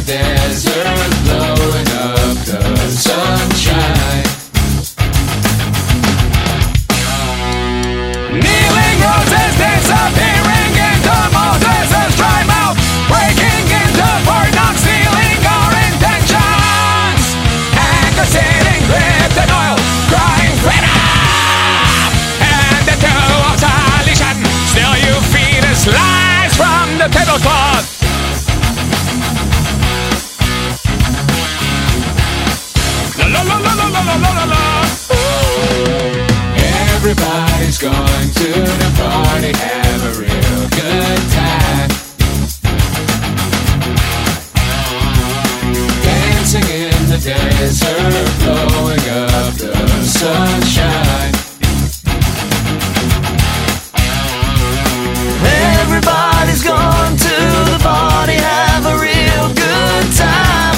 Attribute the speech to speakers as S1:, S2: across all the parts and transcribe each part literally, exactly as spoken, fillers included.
S1: desert, blowing up the sunshine. Kneeling roses disappearing into Moses' dry mouth, breaking into for not stealing our intentions. Anchor sitting gripped in oil, crying freedom. And the two of salvation, still you feed us lies from the tablecloth. La la la la la la la la la. Everybody's going to the party, have a real good time. Dancing in the desert, blowing up the sunshine. Everybody's going to the party, have a real good time.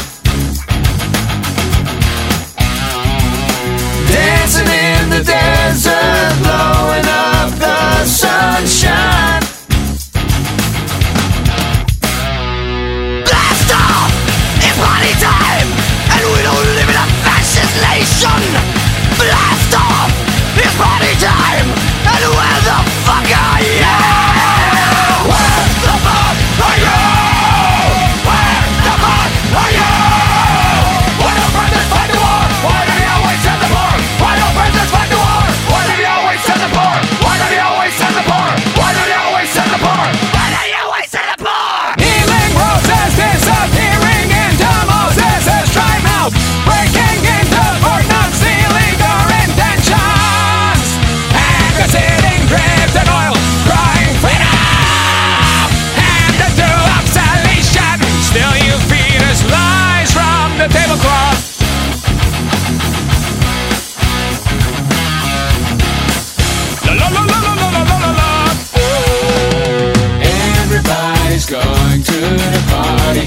S1: Dancing in the desert, blowing up the sunshine. Blast off! It's party time! And we don't live in a fascist nation! Blast off! It's party time! And where the fuck are you? Where the fuck are you? Where the fuck are you? Why don't brothers fight the war? Why do they always send the poor? Why don't brothers fight the war? Why do they always send the poor? Why do they always send the poor? Why do they always send the poor? Why do they always send the poor? Healing roses disappearing into Moses' dry mouth, breaking into for not stealing our intentions. Anchor sitting gripped in oil, crying freedom. And the two of salvation, still you feed us lies from the tablecloth. La la la la la la la la la. Everybody's going to the party,